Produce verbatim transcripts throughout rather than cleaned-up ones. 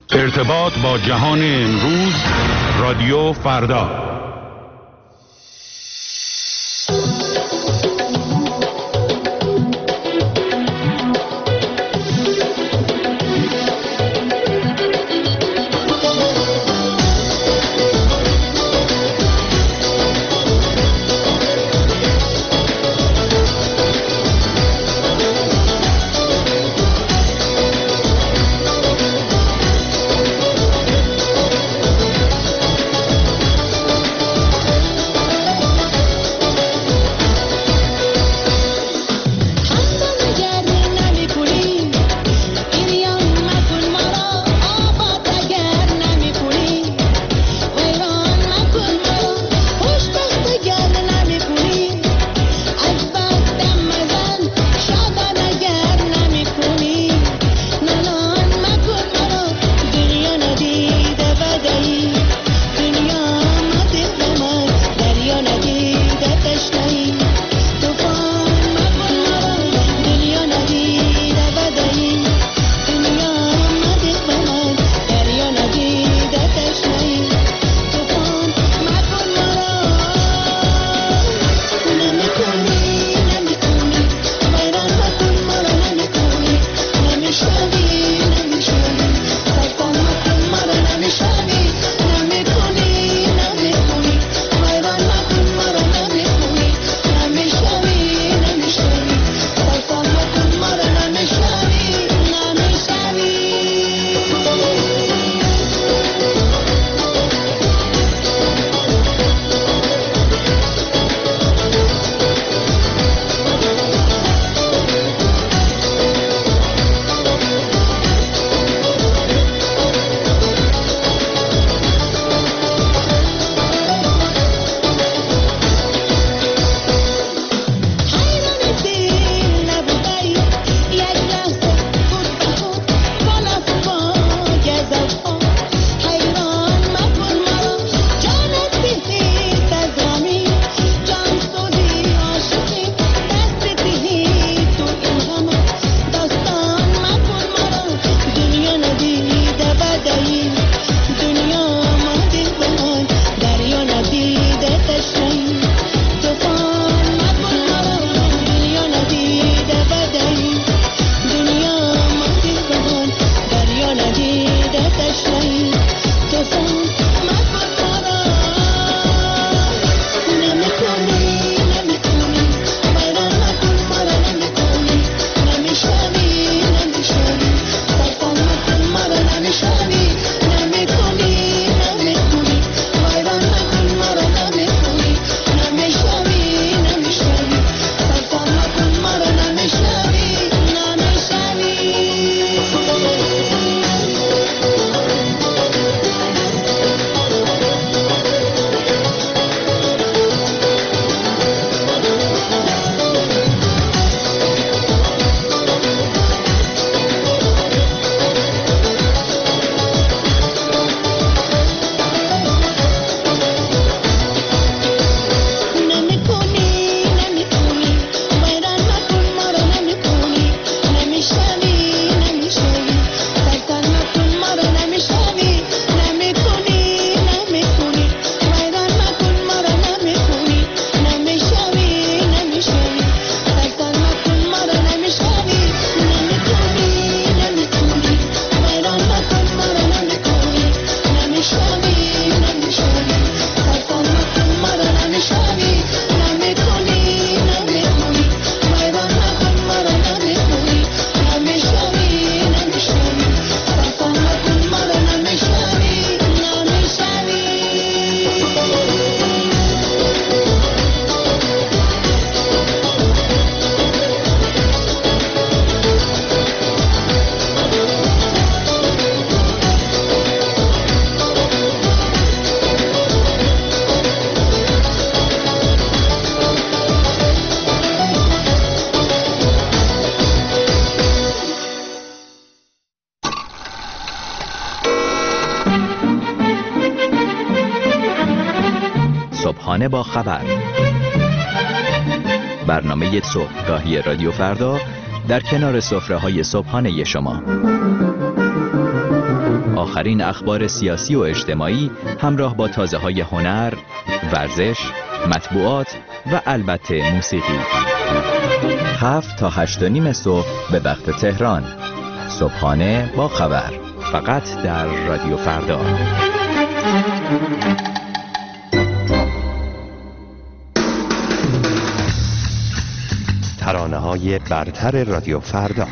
ارتباط با جهان امروز، رادیو فردا. صبحانه با خبر، برنامه صبحگاهی رادیو فردا در کنار سفره‌های صبحانه شما. آخرین اخبار سیاسی و اجتماعی همراه با تازه‌های هنر، ورزش، مطبوعات و البته موسیقی. هفت تا هشت و نیم صبح به وقت تهران. صبحانه با خبر، فقط در رادیو فردا. ترانه‌های برتر رادیو فردا.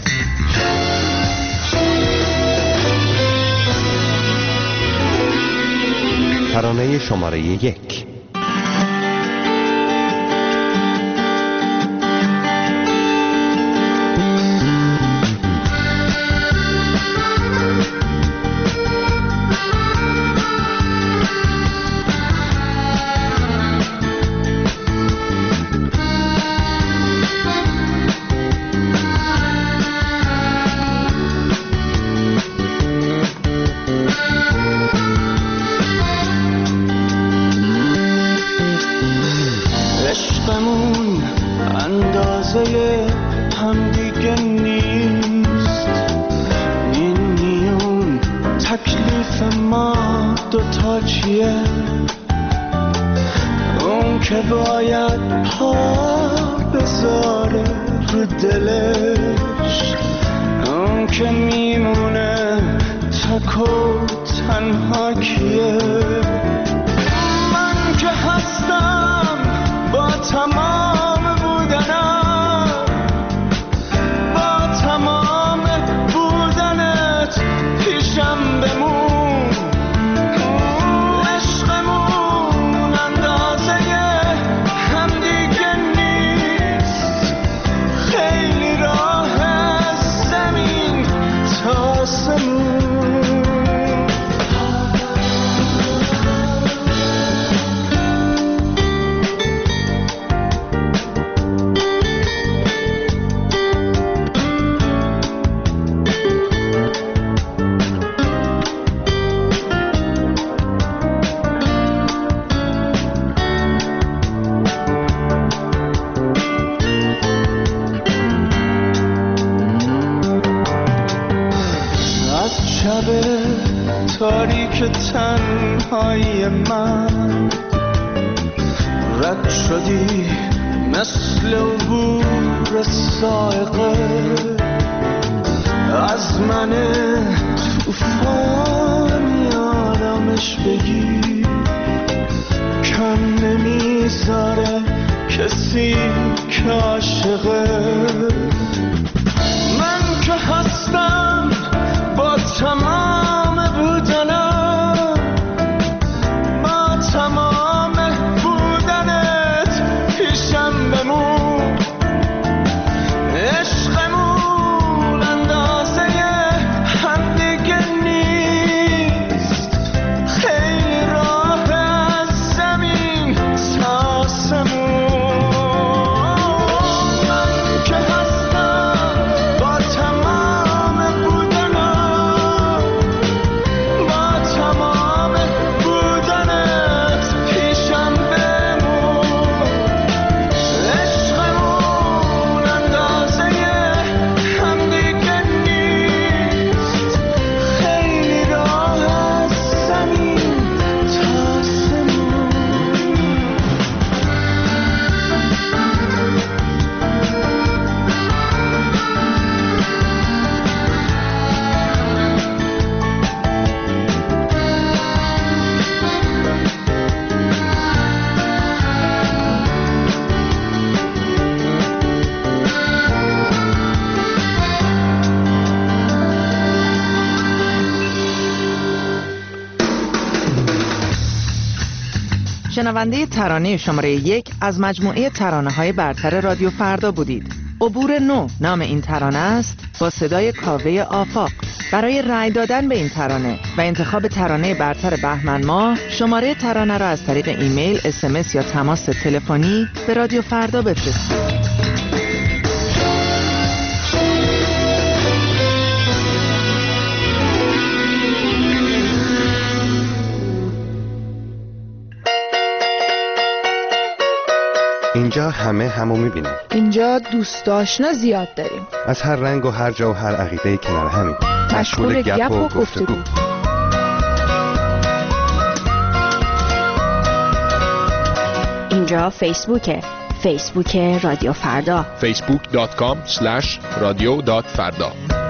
ترانه شماره یک. اون که باید پا بذاره رو دلش، اون که میمونه تک و تنها کیه؟ من که هستم با تمام بودنم، با تمام بودنت پیشم بمون. تاریک تنهایی من رد شدی مثل عبور سائقه از من توفانی آرامش بگی، کم نمیذاره کسی که عاشقه. من که هستم با تمام بودنم، با تمام بودنت پیشم بمون. عشقمون اندازه هم دیگه نیست، خیلی راه از زمین تا آسمون. من که هستم با تمام بودنم، با تمام بودنت پیشم بمون. عشقمون اندازه هم دیگه نیست، خیلی راه از زمین تا آسمون. شنونده ترانه شماره یک از مجموعه ترانه‌های برتر رادیو فردا بودید. عبور نو نام این ترانه است، با صدای کاوه آفاق. برای رأی دادن به این ترانه و انتخاب ترانه برتر بهمن ماه، شماره ترانه را از طریق ایمیل، اس ام اس یا تماس تلفنی به رادیو فردا بفرستید. اینجا همه همو میبینیم. اینجا دوست آشنا زیاد داریم. از هر رنگ و هر جا و هر عقیده کنار همین. مشغول گپ و گفتگو. اینجا فیسبوکه، فیسبوک رادیو فردا، فیسبوک دات کام اسلش رادیو دات فردا.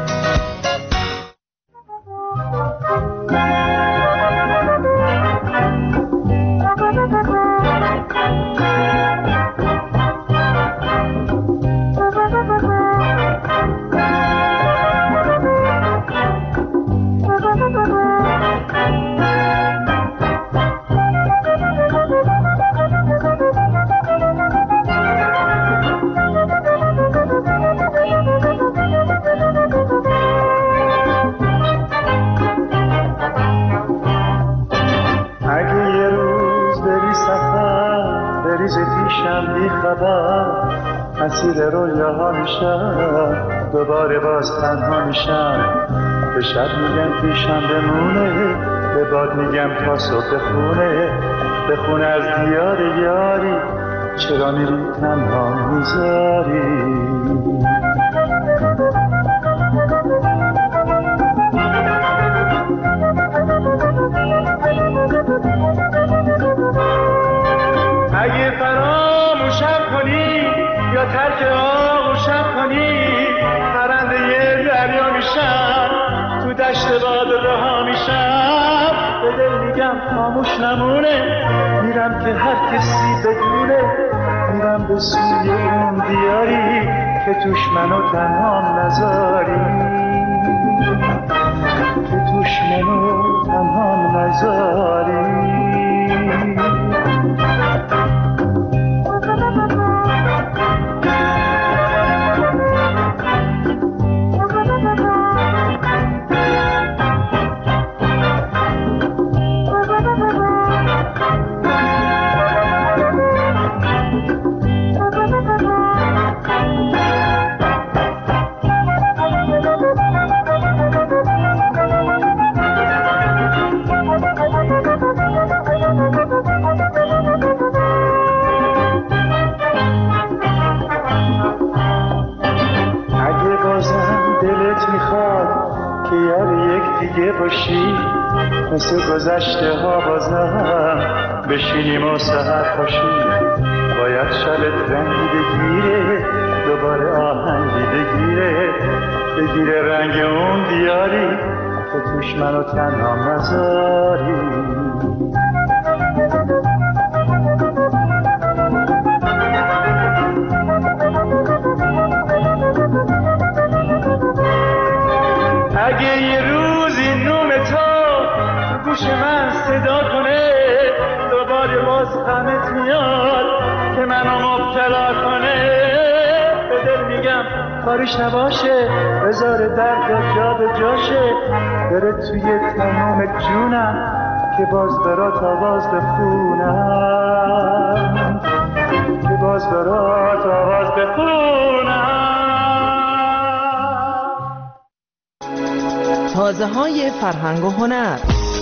اسیر رویاها میشم، دوباره باز تنها میشم. به شب میگم پیشم بمونه، به باد میگم تا صبح بخونه. بخونه از دیار یاری، چرا میری تنها میذاری. اگه فراموشم کنی یا ترک آغوشم کنی، پرنده یه دریا میشم، تو دشت باد رها میشم. به دل میگم خاموش نمونه، میرم که هر کسی بدونه. میرم به سوی اون دیاری که توش منو تنها نذاری، که توش منو تنها نذاری. مثل گذشته ها بازم بشینیم و سحر پاشیم. باید شبت رنگی بگیره، دوباره آهنگی بگیره. بگیره رنگ اون دیاری که توش منو تنها نذاری. اگه یه روزی نوم تو گوش من صدا کنه، دوباره باز غمت میاد که منو مبتلا کنه. به دل میگم کاریش نباشه، بذار درد جا به جاشه. بره توی تمام جونم که باز برات آواز بخونم، که باز برات آواز بخونم. تازه های فرهنگ و هنر.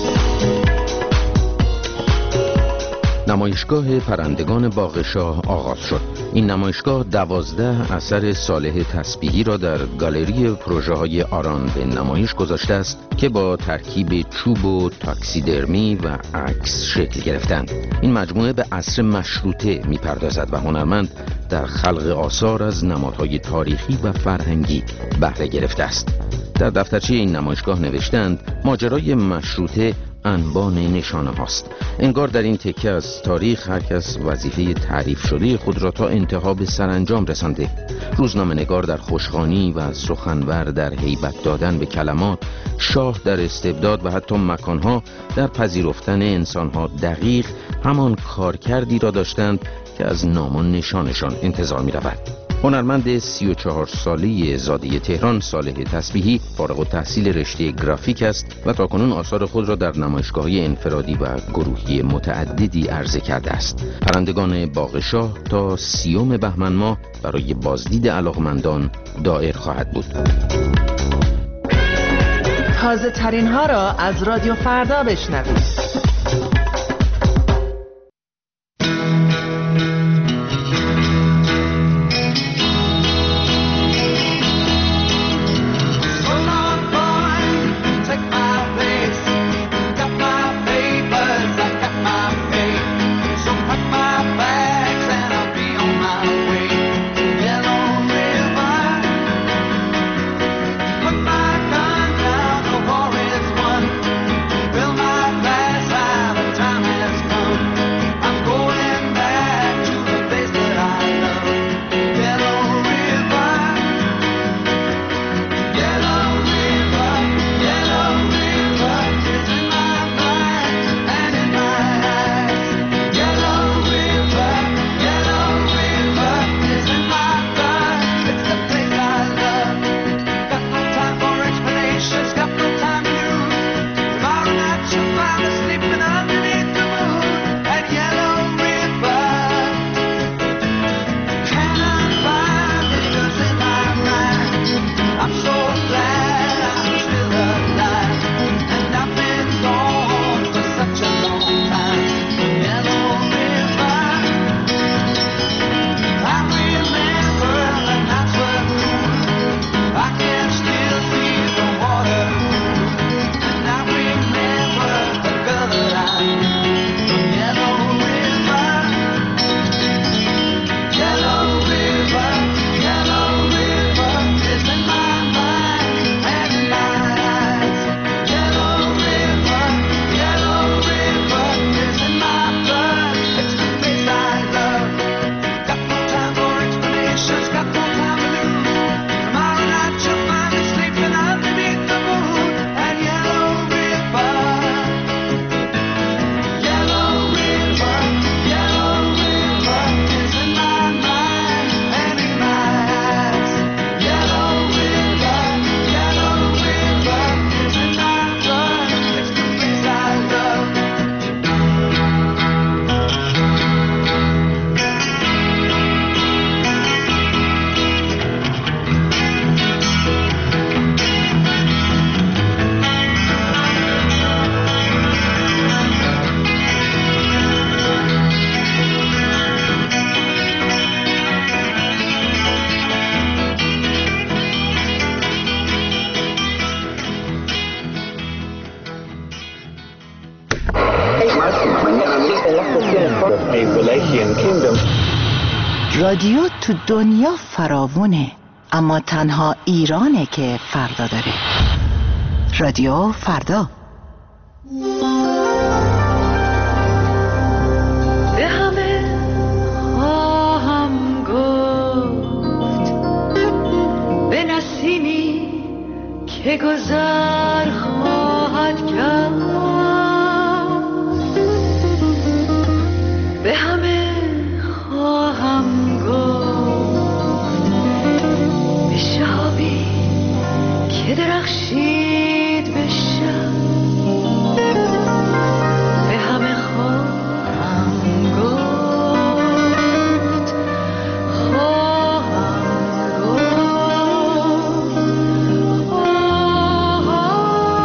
نمایشگاه پرندگان باغ شاه آغاز شد. این نمایشگاه دوازده اثر صالح تسبیحی را در گالری پروژه های آران به نمایش گذاشته است که با ترکیب چوب و تاکسیدرمی و عکس شکل گرفتند. این مجموعه به عصر مشروطه میپردازد و هنرمند در خلق آثار از نمادهای تاریخی و فرهنگی بهره گرفته است. در دفترچه این نمایشگاه نوشتند ماجرای مشروطه انبان نشانه هاست. انگار در این تکه از تاریخ هر کس وظیفه تعریف شده خود را تا انتها به سرانجام رسانده. روزنامه نگار در خوشخوانی و سخنور در هیبت دادن به کلمات، شاه در استبداد و حتی مکانها در پذیرفتن انسانها دقیق همان کارکردی را داشتند که از نام و نشانشان انتظار می رود. هنرمند سی و چهار ساله زاده تهران صالح تسبیحی فارغ التحصیل رشته گرافیک است و تاکنون آثار خود را در نمایشگاه‌های انفرادی و گروهی متعددی عرضه کرده است. پرندگان باغ شاه تا سیوم بهمن ماه برای بازدید علاقمندان دایر خواهد بود. تازه ترین ها را از رادیو فردا بشنوید. So long, boy. Appalachian Kingdom. رادیو تو دنیا فراوونه، اما تنها ایرانه که فردا داره. رادیو فردا. به همه خواهم گفت، به نسیمی که گذر خواهد کرد، به همه خواهم گفت، به شهابی که درخشید به شب، به همه خواهم گفت، خواهم گفت، خواهم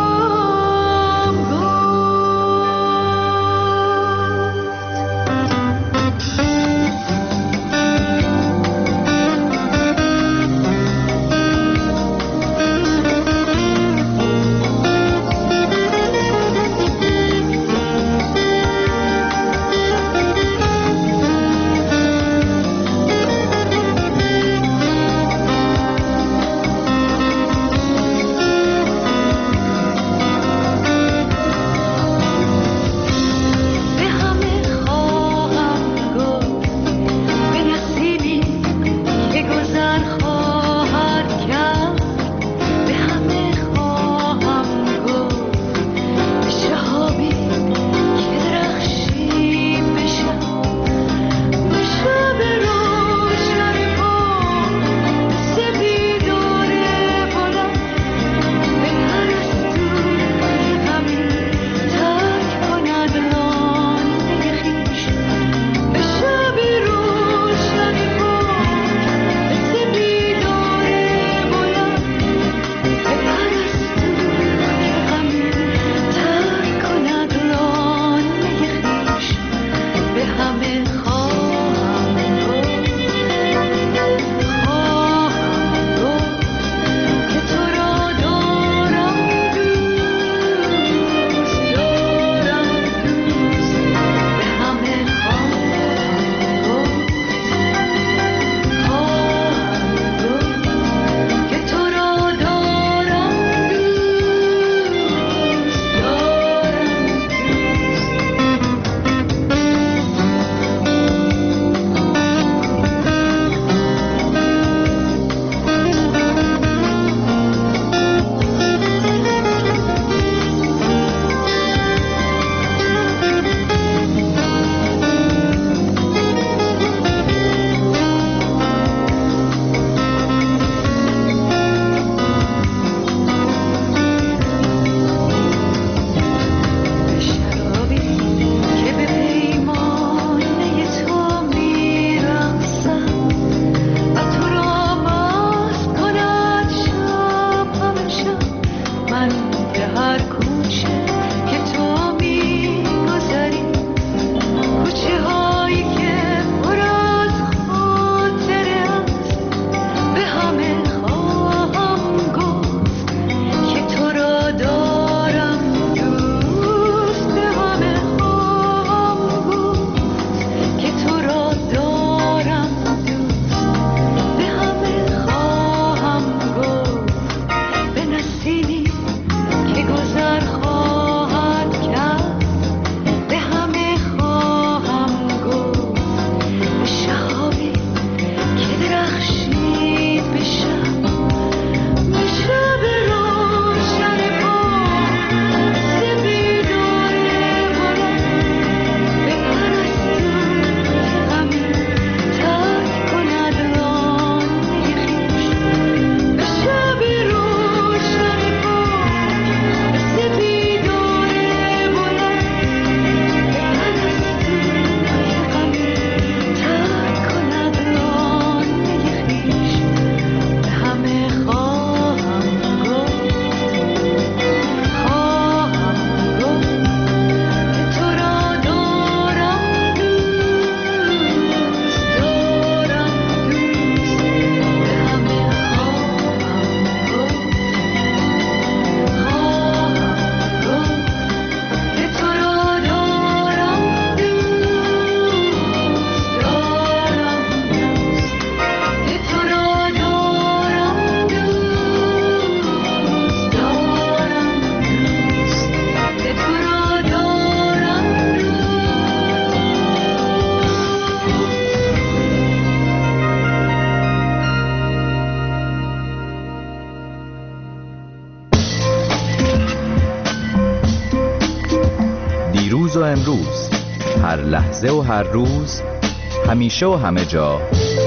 و امروز، هر لحظه و هر روز، همیشه و همه جا،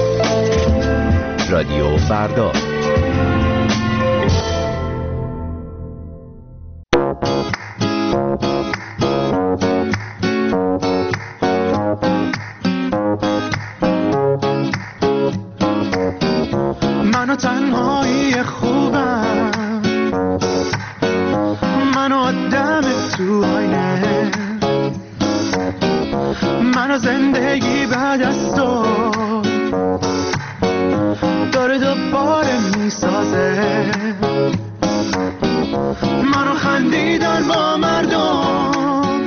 رادیو فردا. منو تنهایی خوبم، منو آدم تو آینه، منو زندگی بعد از تو داره دوباره میسازه، منو خندیدن با مردم،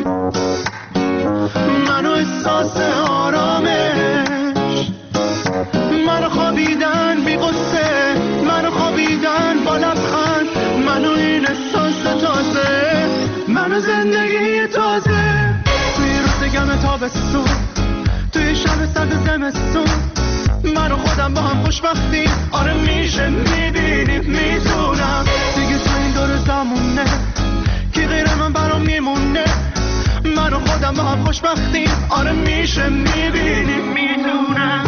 منو احساس آرامش، منو خوابیدن بی قصه، منو خوابیدن با لبخند، منو این احساس تازه، منو زندگی تازه. توی روز گم تابستون، توی شب سرد زمستون، منو خودم با هم خوشبختیم. آره میشه میبینیم میتونم دیگه تو این دور زمونه کی غیر من برام میمونه، منو خودم با هم خوشبختیم. آره میشه میبینیم میتونم.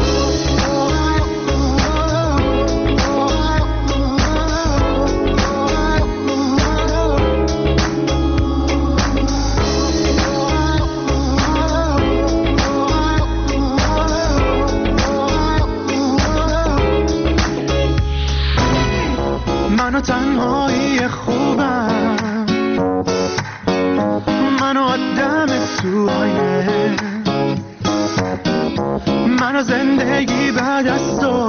منو تنهایی خوبم، منو آدم تو آینه، منو زندگی بعد از تو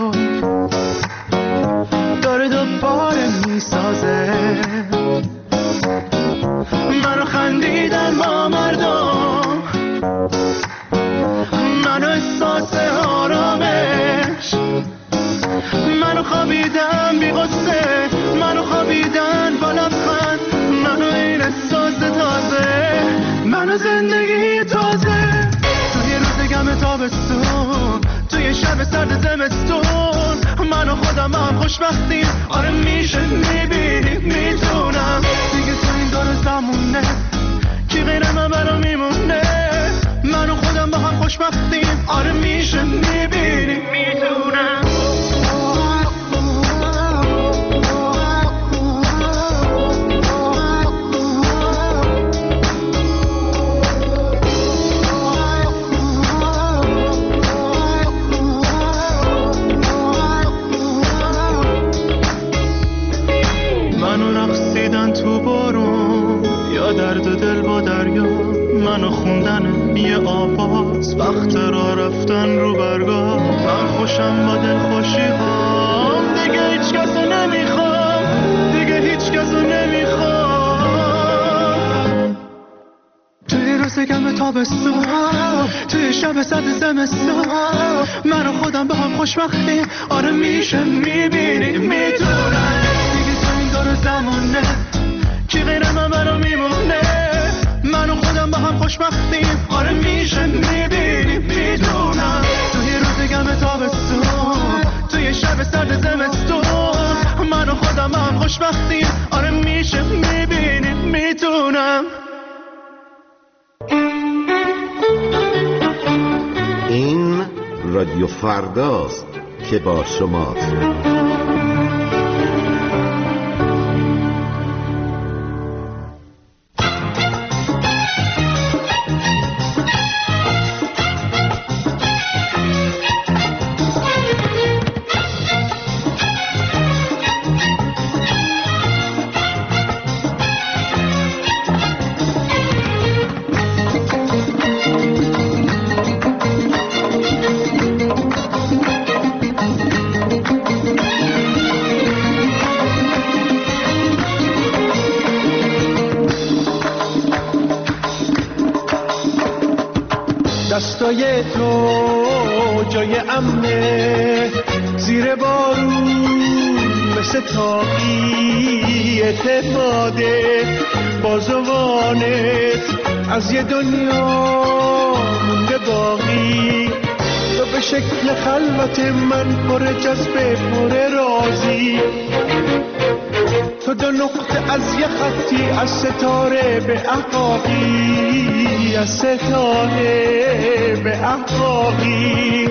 داره دوباره میسازه، منو خندیدن با مردم، منو احساس آرامش، منو خوابیدن بی غصه، منو خوابیدن با لبخند، منو این احساس تازه، منو زندگی تازه. توی روز گم تابستون، توی شب سرد زمستون، منو خودم هم خوشبختیم. آره میشه میبینیم میتونم دیگه تو این دور زمونه کی غیر من برام میمونه، منو خودم با هم خوشبختیم. آره میشه میبینیم میتونم. تو بارون یا درد دل با دریا، منو خوندن یه آواز، وقت را رفتن رو برگاه، من خوشم با دل خوشی هام، دیگه هیچ کسو نمیخوام، دیگه هیچ کسو نمیخوام. توی روز گم تابستون، توی شب سرد زمستون، منو خودم با هم خوشبختیم. آره میشه میبینیم میتونم دیگه تو این دور زمونه کی غیر من برام میمونه، منو خودم با هم خوشبختیم. آره میشه میبینیم میدونم توی روز گم تابستون، توی شب سرد زمستون، منو خودم با هم خوشبختیم. آره میشه میبینیم میدونم. این رادیو فرداست که با شماست. دستای تو جای امنه، زیر بارون مثل تاقی اعتماده، بازوانت از یه دنیا مونده باقی، تو به شکل خلوت من پر جذبه پر رازی. تو دو نقطه از یه خطی، از ستاره به احقاقی، از ستاره به احقاقی.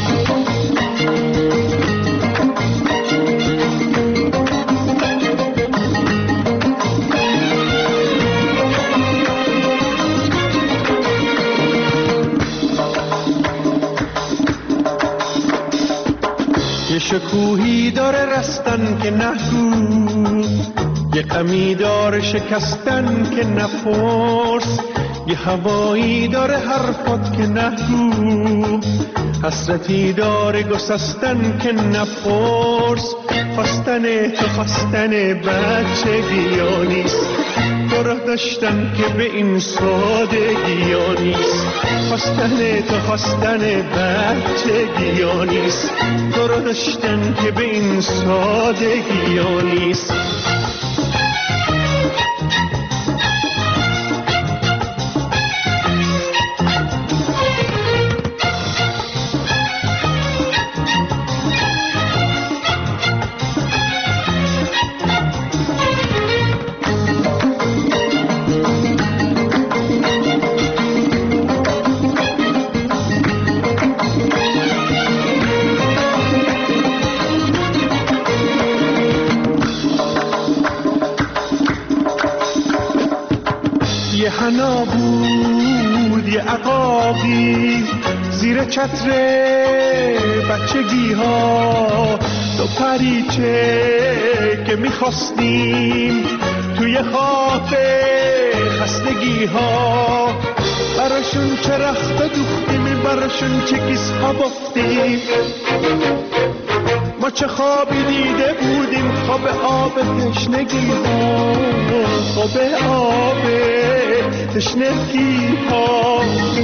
یه شکوهی داره رستن که نگو، یه غمی داره شکستن که نپرس، یه هوایی داره حرفات که نگو، حسرتی داره گسستن که نپرس. خواستن تو خواستن بچگی ها نیست، تو را داشتن که به این سادگی ها نیست. خواستن تو خواستن بچگی ها نیست، تو را داشتن که به این سادگی ها نیست. یه حنا بود یه عقابی زیر چتر بچگی ها، دو پریچه که میخواستیم توی خواب خستگی ها. براشون چه رخت دوختیم، براشون چه گیس ها بافتیم. ما چه خوابی دیده بودیم، خواب آب تشنگی ها، خواب آب تشنگی ها.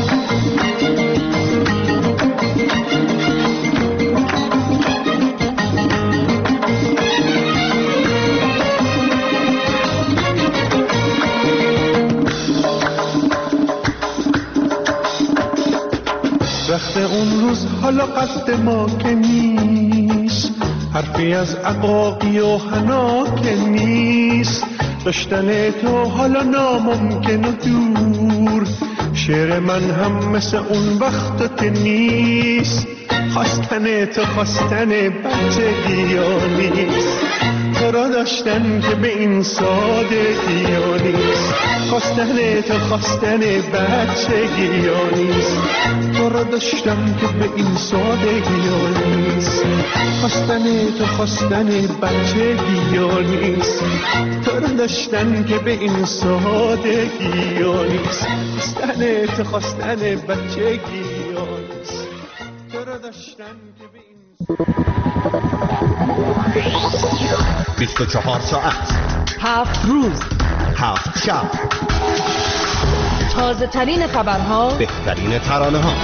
رخت اون روز حالا قصد ما که نیست، حرفی از عقاقی و حنا که نیست. داشتن تو حالا ناممکن و دور، شعر من هم مثل اون وقت که نیست. خواستن تو خواستن بچگی ها نیست، تو را داشتن که به این سادگی ها نیست. خواستن تو خواستن بچگی ها نیست، تو را داشتن که به این سادگی ها نیست. خواستن تو خواستن بچگی ها نیست، تو را داشتن که به این سادگی ها نیست. خواستن تو خواستن بچگی ها نیست، تو را داشتن که به این بیست و چهار ساعت، هفت روز، هفت شب، تازه ترین خبرها، بهترین ترانه ها.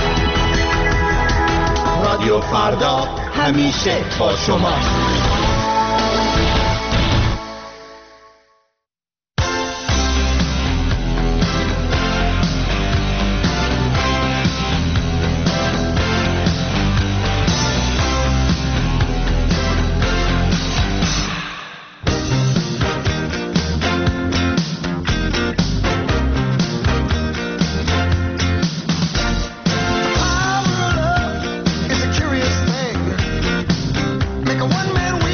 رادیو فردا همیشه با شما. Make a one-man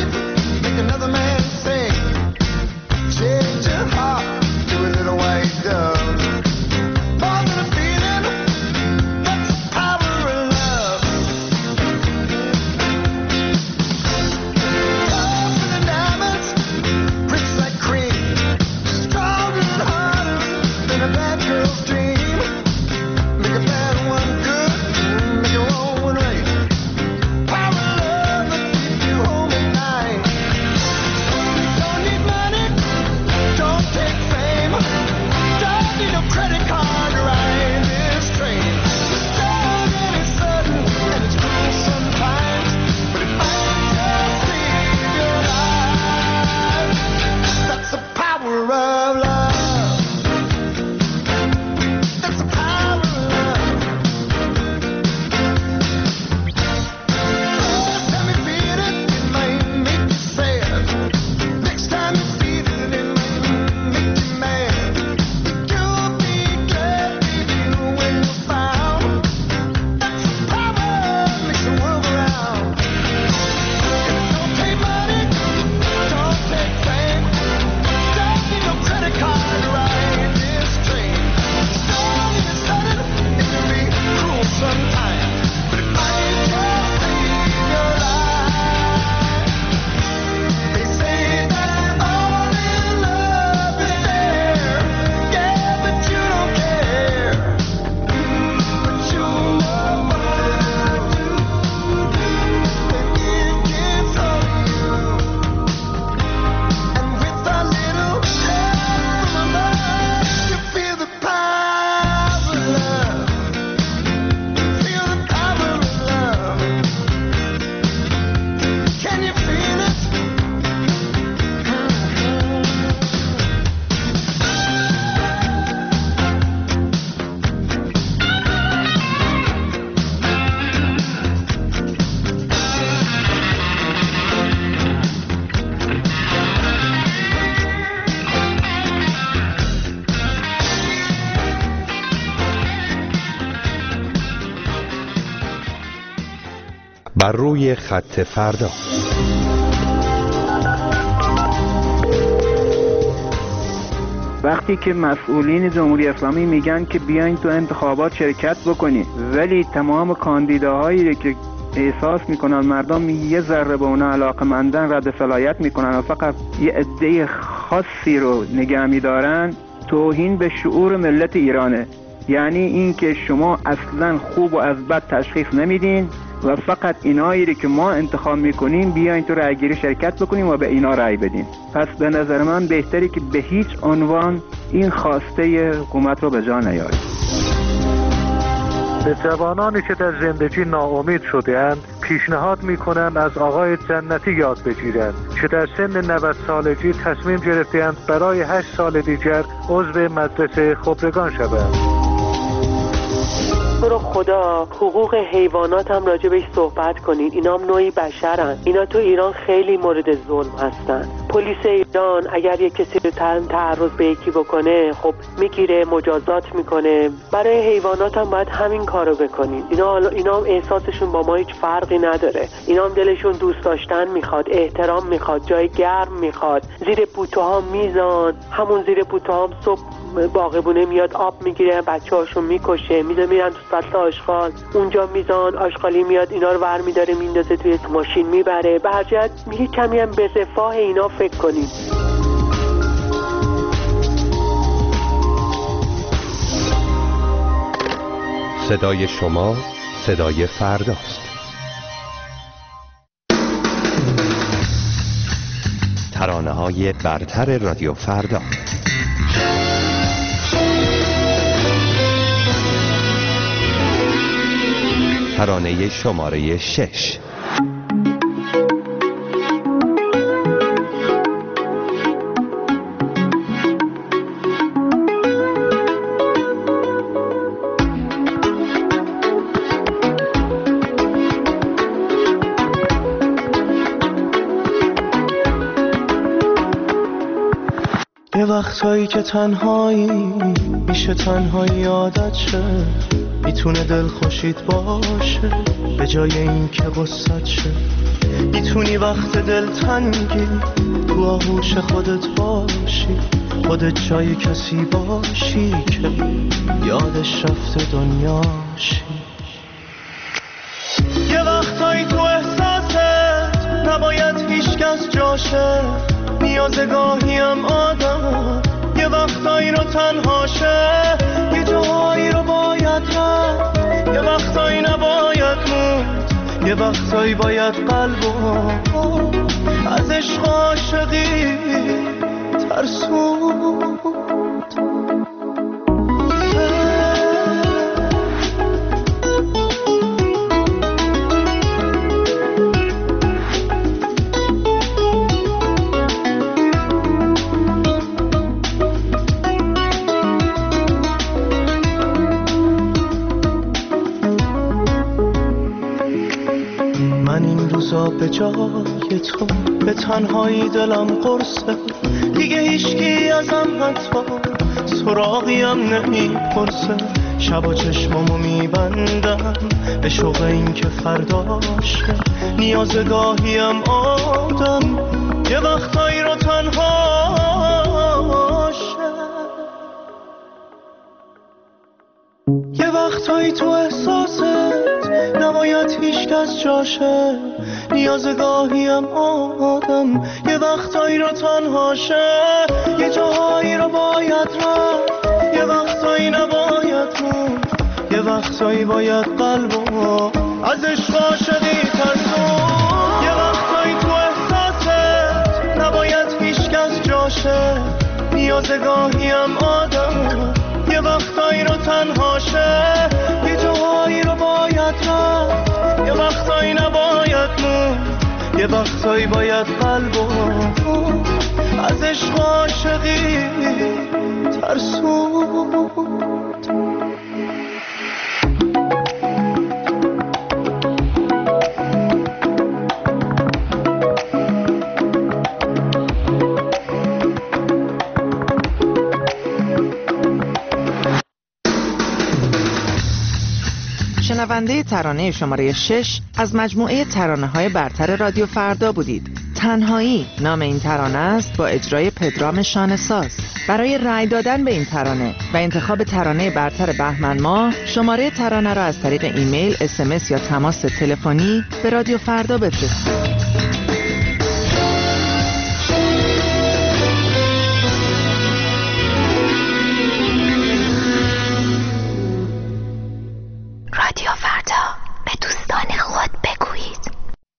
بر روی خط فردا. وقتی که مسئولین جمهوری اسلامی میگن که بیاین تو انتخابات شرکت بکنید، ولی تمام کاندیداهایی که احساس میکنن مردم یه ذره به اونا علاقمندن رد صلاحیت میکنن و فقط یه عده خاصی رو نگه میدارن، توهین به شعور ملت ایرانه. یعنی این که شما اصلا خوب و از بد تشخیص نمیدین و فقط اینایی که ما انتخاب میکنیم بیاین تو رأیگیری شرکت بکنیم و به اینا رأی بدین. پس به نظر من بهتری که به هیچ عنوان این خواسته حکومت رو به جا نیاریم. به جوانانی که در زندگی ناامید شده‌اند پیشنهاد میکنند از آقای جنتی یاد بگیرند که در سن نود سالگی تصمیم گرفته‌اند برای هشت سال دیگر عضو مجلس خبرگان شوند. تو رو خدا حقوق حیوانات هم راجع بهش صحبت کنین. اینا هم نوعی بشرن. اینا تو ایران خیلی مورد ظلم هستن. پلیس ایران اگر یک کسی رو تعرض به یکی بکنه خب میگیره، مجازات میکنه. برای حیوانات هم باید همین کارو بکنین. اینا اینا هم احساسشون با ما هیچ فرقی نداره. اینا هم دلشون دوست داشتن میخواد، احترام میخواد، جای گرم میخواد. زیر بوته‌ها میزان، همون زیر بوته‌ها هم صبح باغبونه میاد آب میگیره، بچه‌هاشون میکشه، میذاره میرن تو سطل آشغال، اونجا میزان آشغالی میاد اینا رو ور میداره میندازه توی ماشین میبره. به هر جهت میگه کمی هم به رفاه اینا فکر کنید. صدای شما صدای فرداست. ترانه‌های برتر رادیو فردا. ترانه شماره شش. یه وقتایی که تنهایی میشه تنهایی عادت شه، میتونه دل خوشید باشه به جای این که غصت شه. میتونی وقت دل تنگی تو آغوش خودت باشی، خودت جای کسی باشی که یادش رفته دنیاشی. یه وقتایی تو احساست نباید هیچ کس جاشه، نیازه گاهی هم آدم یه وقتایی رو تنهاشه، یه جاهایی رو باید رفت، یه وقتایی نباید موند، یه وقتایی باید قلبو از عشق عاشقی ترسوند. به جای تو به تنهایی دلم قرصه، دیگه هیچکی ازم حتی سراغیم نمیپرسه. شب و چشمامو میبندم به شوق این که فرداشه، نیاز گاهیم آدم یه وقتایی رو تنهاشه. یه وقتایی تو احساست نباید هیچ کس جاشه، نیاز گاهیم آدم یه وقتایی رو تنهاشه، یه جاهایی رو باید رفت، یه وقتایی نباید موند، یه وقتایی باید قلبو از عشق عاشقی ترسون. یه وقتایی تو احساست نباید هیچ کس جاشه، نیاز گاهیم آدم یه وقتایی رو تنهاشه، یه جاهایی رو باید رفت، یه وقتایی نباید موند، یه وقتایی باید قلبو از عشق عاشقی ترسوند. شنونده ترانه شماره شش از مجموعه ترانه‌های برتر رادیو فردا بودید. تنهایی نام این ترانه است با اجرای پدرام شانه‌ساز. برای رأی دادن به این ترانه و انتخاب ترانه برتر بهمن ماه شماره ترانه را از طریق ایمیل، اس ام اس یا تماس تلفنی به رادیو فردا بفرستید. رادیو فردا، به دوستان خود بگویید.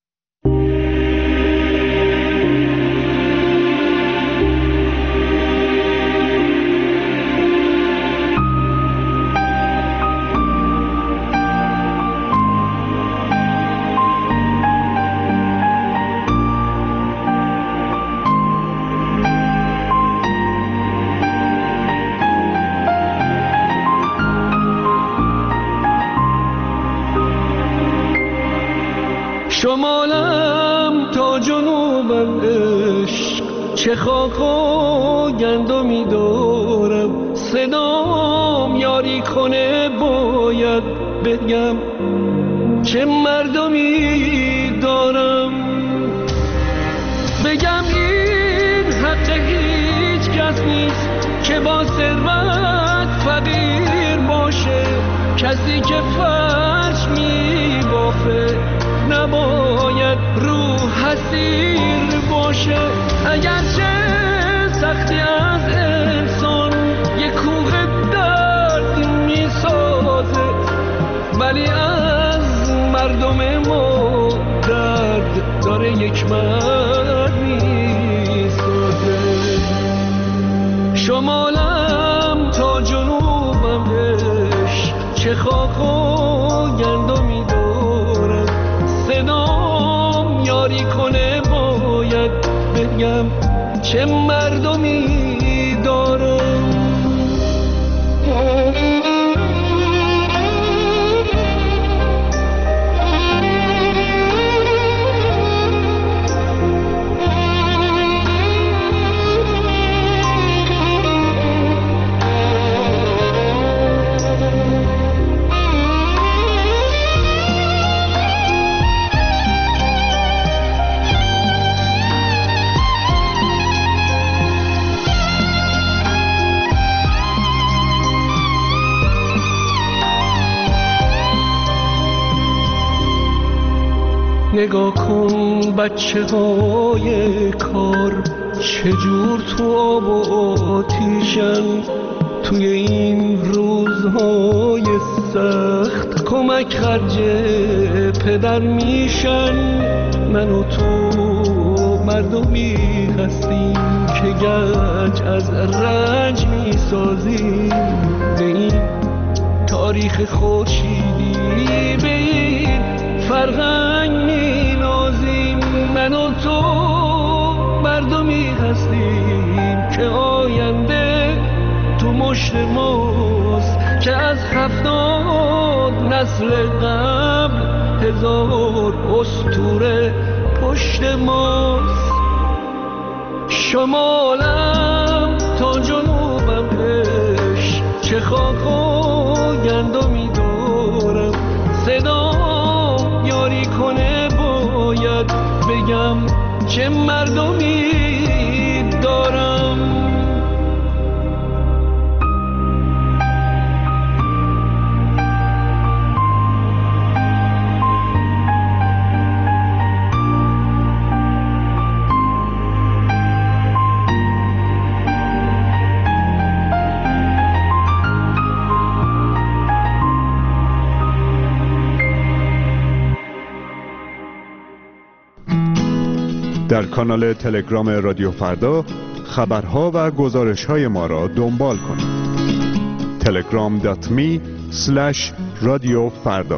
شمالم تا جنوبم عشق، چه خاک و گندمی دارم، صدام یاری کنه باید بگم چه مردمی دارم. بگم این حق هیچ کس نیست که با ثروت فقیر باشه، کسی که فرش می بافه نباید رو حسیر باشه. اگرچه سختی از انسان یک کوه درد می سازه، ولی از مردم ما درد داره یک مرد می سازه. شمالم تا جنوبم عشق، چه خاک و گندمی دارم، صدام یاری کنه باید بگم چه مردمی دارم. نگاه کن بچه های کار چجور تو آب و آتیشن، توی این روزهای سخت کمک خرج پدر میشن. من و تو مردمی هستیم که گنج از رنج میسازیم، به این تاریخ خورشیدی، به این فرهنگ می نازیم. من و تو مردمی هستیم که آینده تو مشت ماست، که از هفتاد نسل قبل هزار اسطوره پشت ماست. شمالم تا جنوبم عشق، چه خاک و گندمی دارم، صدا یاری کنه باید بگم چه مردمی دارم. در کانال تلگرام رادیو فردا خبرها و گزارش‌های ما را دنبال کنید. تلگرام دات می اسلش رادیو فردا.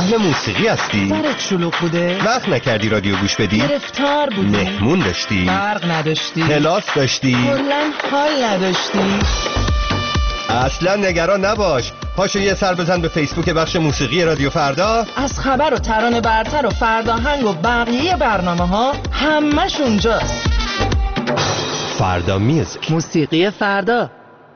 اهل موسیقی هستی؟ سرت شلوغ بوده؟ وقت نکردی رادیو گوش بدی؟ گرفتار بودی؟ مهمون داشتی؟ برق نداشتی؟ کلاس داشتی؟ کلاً حال نداشتی؟ اصلا نگران نباش، پاشو یه سر بزن به فیسبوک بخش موسیقی رادیو فردا. از خبر و ترانه برتر و فرداهنگ و بقیه برنامه ها همش اونجاست. فردا میوزیک، موسیقی فردا.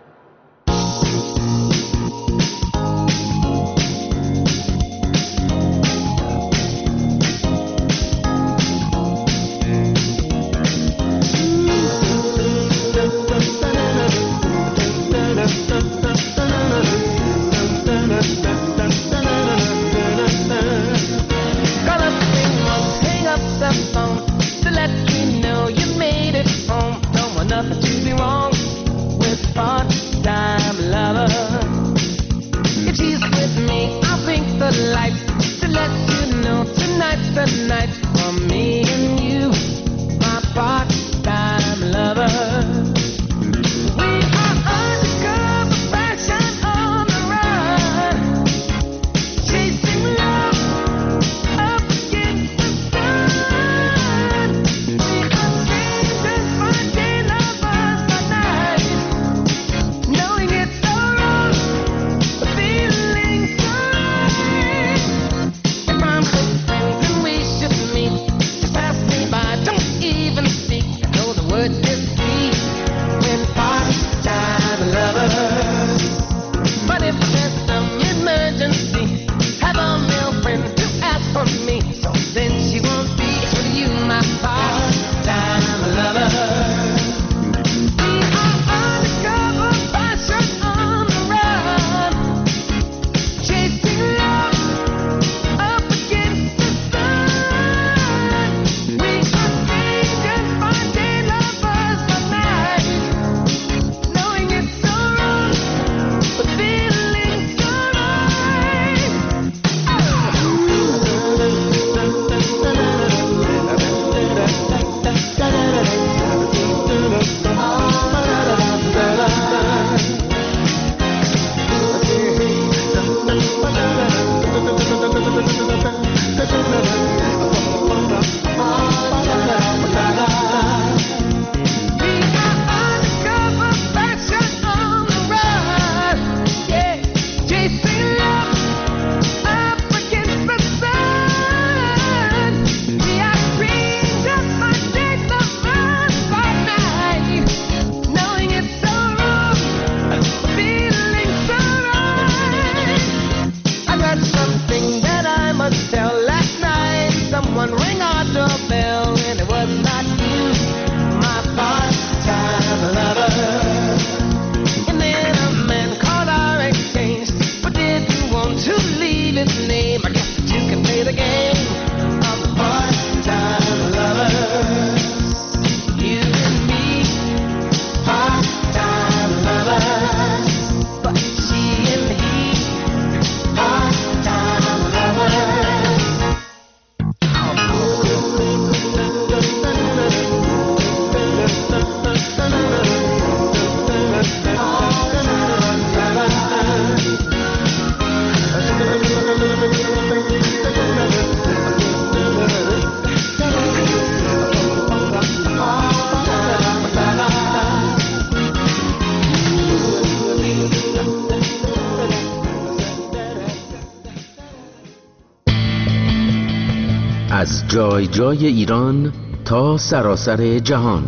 از جای جای ایران تا سراسر جهان،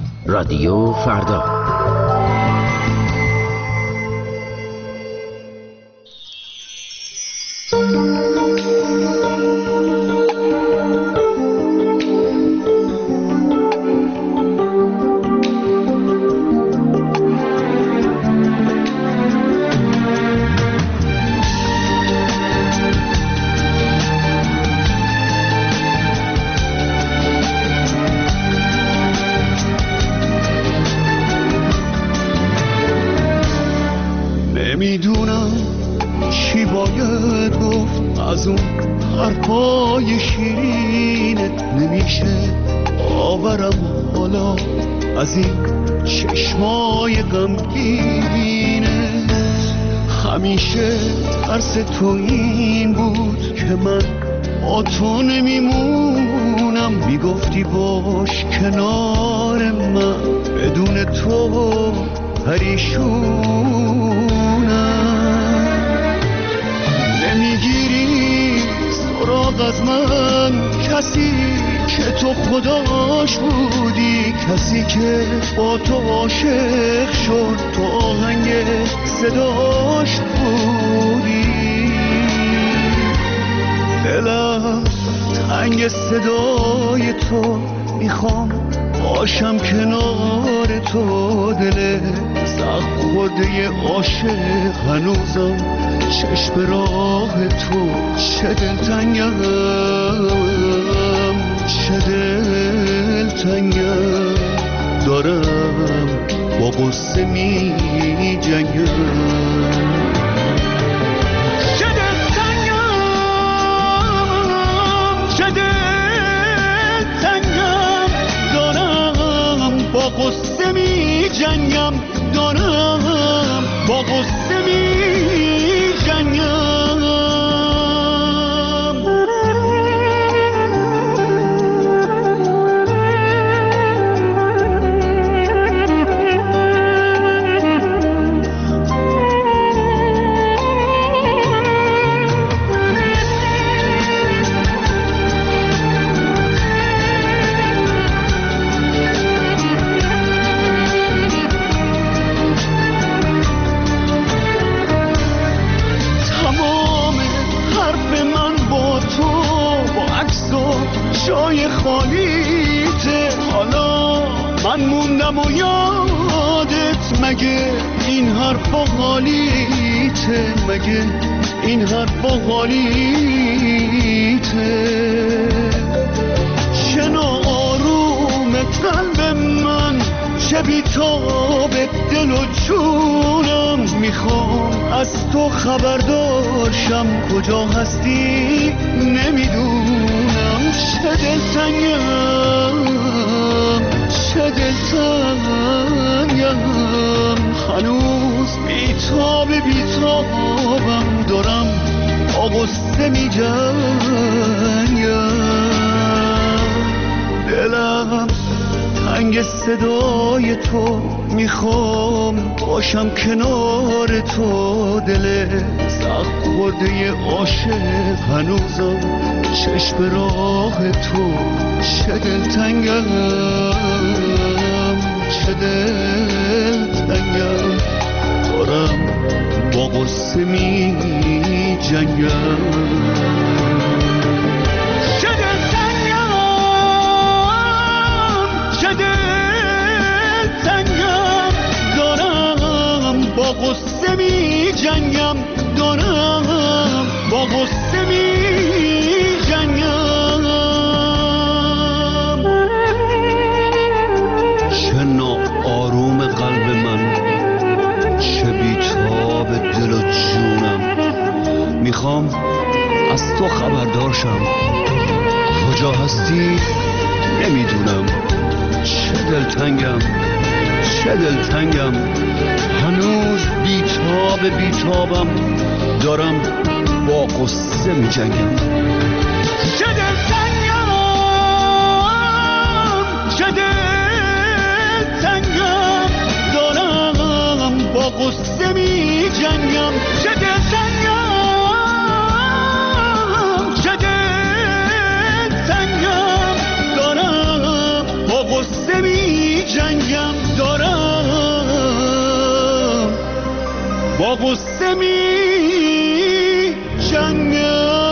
رادیو فردا. نمیدونم چی باید گفت از اون حرفای شیرینت، نمیشه آورم حالا از این چشمای غمگینت. همیشه ترس تو این بود که من با تو نمیمونم. میگفتی باش کنار من، بدون تو پریشونم. نمیگیری سراغ از من کسی که تو خداش بودی، کسی که با تو عاشق شد، تو آهنگ صداش بودی. دلم تنگ صدای تو، میخوام باشم کنار تو. دل سخت خورده عاشق هنوزم چشم راه تو. چه دلتنگم، چه دلتنگم، دارم با قصه می جنگم. با قصه می جنگم، دارم با قصه می جنگم. جای خالیته، حالا من موندم و یادت، مگه این حرفا حالیته، مگه این حرفا حالیته. چه ناآروم قلب من، چه بیتاب دل و جونم. میخوام از تو خبردارشم، کجا هستی نمیدونم. چه دلتنگم، چه دلتنگم، هنوز بیتاب بیتابم، دارم با غصه می جنگم. دلم تنگ صدای تو، میخوام باشم کنار تو. دل سخت خورده عاشق هنوزم چشم راه تو. چه دلتنگم، چه دلتنگم، دارم با قصه می جنگم. با غصه می جنگم، دارم با غصه می جنگم. چه ناآروم قلب من، چه بیتاب دل و جونم. میخوام از تو خبردارشم، کجا هستی نمیدونم. چه دلتنگم، چه دلتنگم، هنوز بیتاب بیتابم، دارم با قصه می جنگم. چه دلتنگم، چه دلتنگم، دارم با قصه می جنگم. چه دلتنگم، چه دلتنگم، دارم با قصه می جنگم. دارم با غصه می جنگم.